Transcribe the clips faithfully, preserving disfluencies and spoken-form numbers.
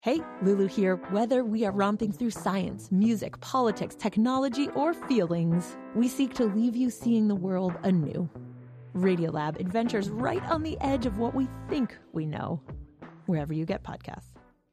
Hey, Lulu here. Whether we are romping through science, music, politics, technology, or feelings, we seek to leave you seeing the world anew. Radiolab adventures right on the edge of what we think we know, wherever you get podcasts.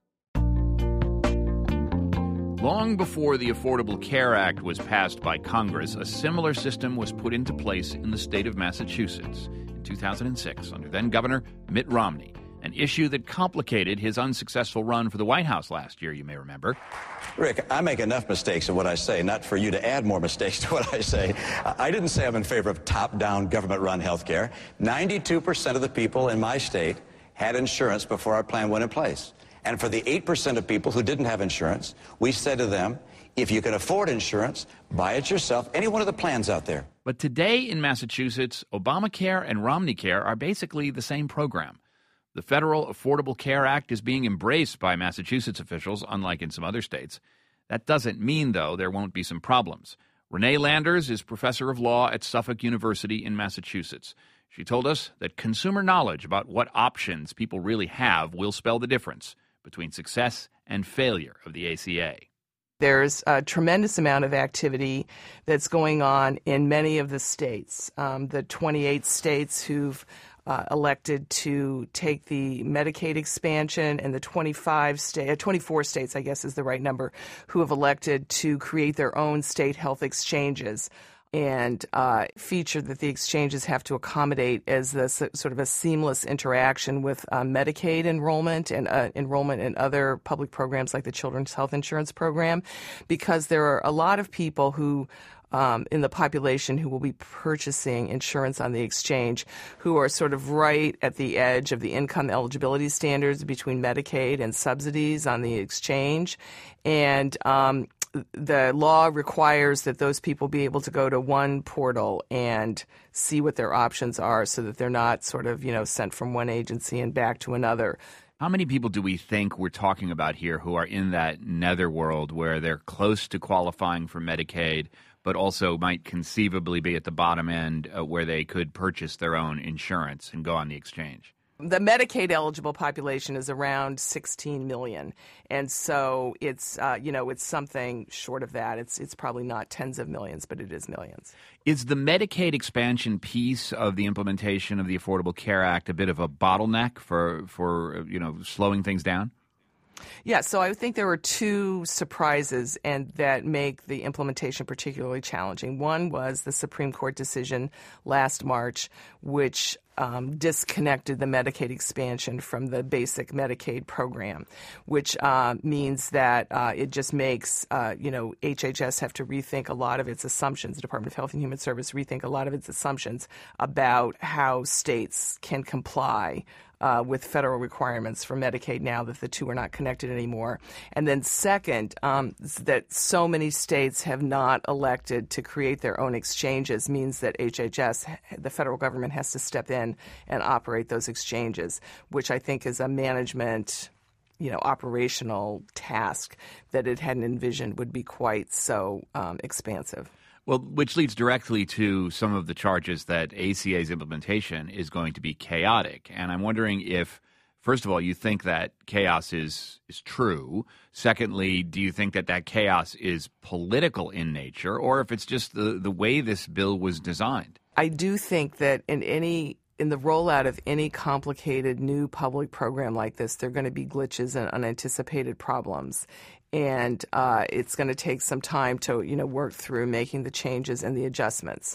Long before the Affordable Care Act was passed by Congress, a similar system was put into place in the state of Massachusetts in two thousand six under then-Governor Mitt Romney, an issue that complicated his unsuccessful run for the White House last year, you may remember. Rick, I make enough mistakes in what I say, not for you to add more mistakes to what I say. I didn't say I'm in favor of top-down government-run health care. ninety-two percent of the people in my state had insurance before our plan went in place. And for the eight percent of people who didn't have insurance, we said to them, if you can afford insurance, buy it yourself, any one of the plans out there. But today in Massachusetts, Obamacare and Romneycare are basically the same program. The Federal Affordable Care Act is being embraced by Massachusetts officials, unlike in some other states. That doesn't mean, though, there won't be some problems. Renee Landers is professor of law at Suffolk University in Massachusetts. She told us that consumer knowledge about what options people really have will spell the difference between success and failure of the A C A. There's a tremendous amount of activity that's going on in many of the states. Um, the twenty-eight states who've uh, elected to take the Medicaid expansion, and the twenty-five sta- uh, twenty-four states, I guess is the right number, who have elected to create their own state health exchanges and uh, feature that the exchanges have to accommodate as this sort of a seamless interaction with uh, Medicaid enrollment and uh, enrollment in other public programs like the Children's Health Insurance Program, because there are a lot of people who um, in the population who will be purchasing insurance on the exchange who are sort of right at the edge of the income eligibility standards between Medicaid and subsidies on the exchange. And um, the law requires that those people be able to go to one portal and see what their options are so that they're not sort of, you know, sent from one agency and back to another. How many people do we think we're talking about here who are in that netherworld where they're close to qualifying for Medicaid, but also might conceivably be at the bottom end uh, where they could purchase their own insurance and go on the exchange? The Medicaid-eligible population is around sixteen million, and so it's uh, you know it's something short of that. It's it's probably not tens of millions, but it is millions. Is the Medicaid expansion piece of the implementation of the Affordable Care Act a bit of a bottleneck for for you know slowing things down? Yeah, so I think there were two surprises and that make the implementation particularly challenging. One was the Supreme Court decision last March, which um, disconnected the Medicaid expansion from the basic Medicaid program, which uh, means that uh, it just makes, uh, you know, H H S have to rethink a lot of its assumptions, the Department of Health and Human Service rethink a lot of its assumptions about how states can comply Uh, with federal requirements for Medicaid now that the two are not connected anymore. And then second, um, that so many states have not elected to create their own exchanges means that H H S, the federal government, has to step in and operate those exchanges, which I think is a management, you know, operational task that it hadn't envisioned would be quite so um, expansive. Well, which leads directly to some of the charges that A C A's implementation is going to be chaotic. And I'm wondering if, first of all, you think that chaos is is true. Secondly, do you think that that chaos is political in nature, or if it's just the, the way this bill was designed? I do think that in any in the rollout of any complicated new public program like this, there are going to be glitches and unanticipated problems. And uh, it's going to take some time to, you know, work through making the changes and the adjustments.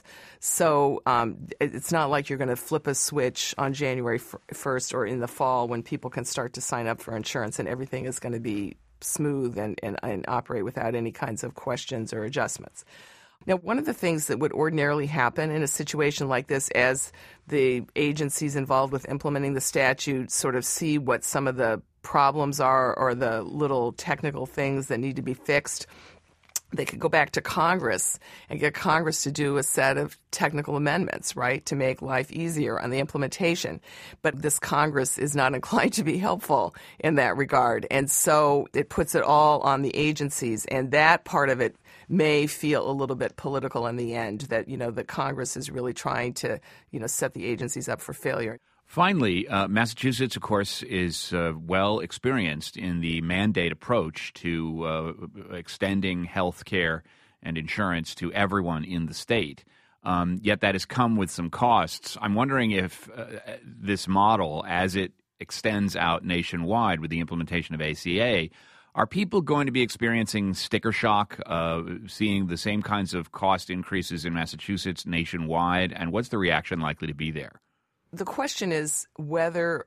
So um, it's not like you're going to flip a switch on January first or in the fall when people can start to sign up for insurance and everything is going to be smooth and, and, and operate without any kinds of questions or adjustments. Now, one of the things that would ordinarily happen in a situation like this, as the agencies involved with implementing the statute sort of see what some of the problems are or the little technical things that need to be fixed, they could go back to Congress and get Congress to do a set of technical amendments, right, to make life easier on the implementation. But this Congress is not inclined to be helpful in that regard. And so it puts it all on the agencies. And that part of it may feel a little bit political in the end, that, you know, the Congress is really trying to, you know, set the agencies up for failure. Finally, uh, Massachusetts, of course, is uh, well experienced in the mandate approach to uh, extending health care and insurance to everyone in the state. Um, yet that has come with some costs. I'm wondering if uh, this model, as it extends out nationwide with the implementation of A C A, are people going to be experiencing sticker shock, uh, seeing the same kinds of cost increases in Massachusetts nationwide? And what's the reaction likely to be there? The question is whether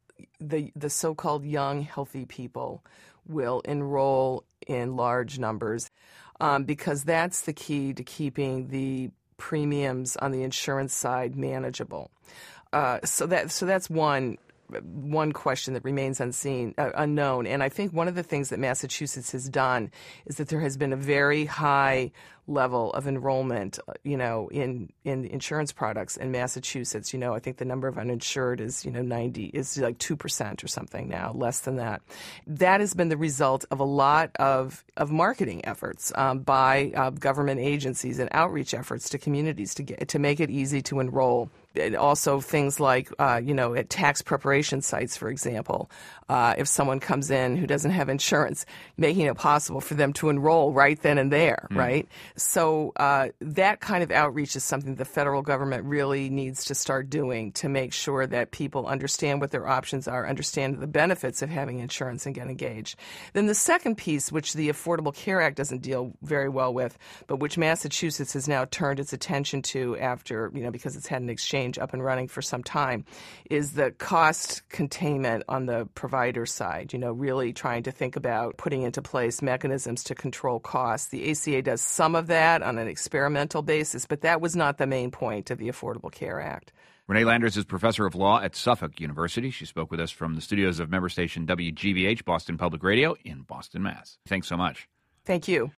the the so-called young, healthy people will enroll in large numbers, um, because that's the key to keeping the premiums on the insurance side manageable. Uh, so that so that's one. one question that remains unseen, uh, unknown. And I think one of the things that Massachusetts has done is that there has been a very high level of enrollment, uh, you know, in, in insurance products in Massachusetts. You know, I think the number of uninsured is, you know, ninety, is like two percent or something now, less than that. That has been the result of a lot of, of marketing efforts um, by uh, government agencies and outreach efforts to communities to get, to make it easy to enroll. And also things like, uh, you know, at tax preparation sites, for example, uh, if someone comes in who doesn't have insurance, making it possible for them to enroll right then and there, mm. right? So uh, that kind of outreach is something the federal government really needs to start doing to make sure that people understand what their options are, understand the benefits of having insurance and get engaged. Then the second piece, which the Affordable Care Act doesn't deal very well with, but which Massachusetts has now turned its attention to after, you know, because it's had an exchange up and running for some time, is the cost containment on the provider side, you know, really trying to think about putting into place mechanisms to control costs. The A C A does some of that on an experimental basis, but that was not the main point of the Affordable Care Act. Renee Landers is professor of law at Suffolk University. She spoke with us from the studios of member station W G B H, Boston Public Radio in Boston, Mass. Thanks so much. Thank you.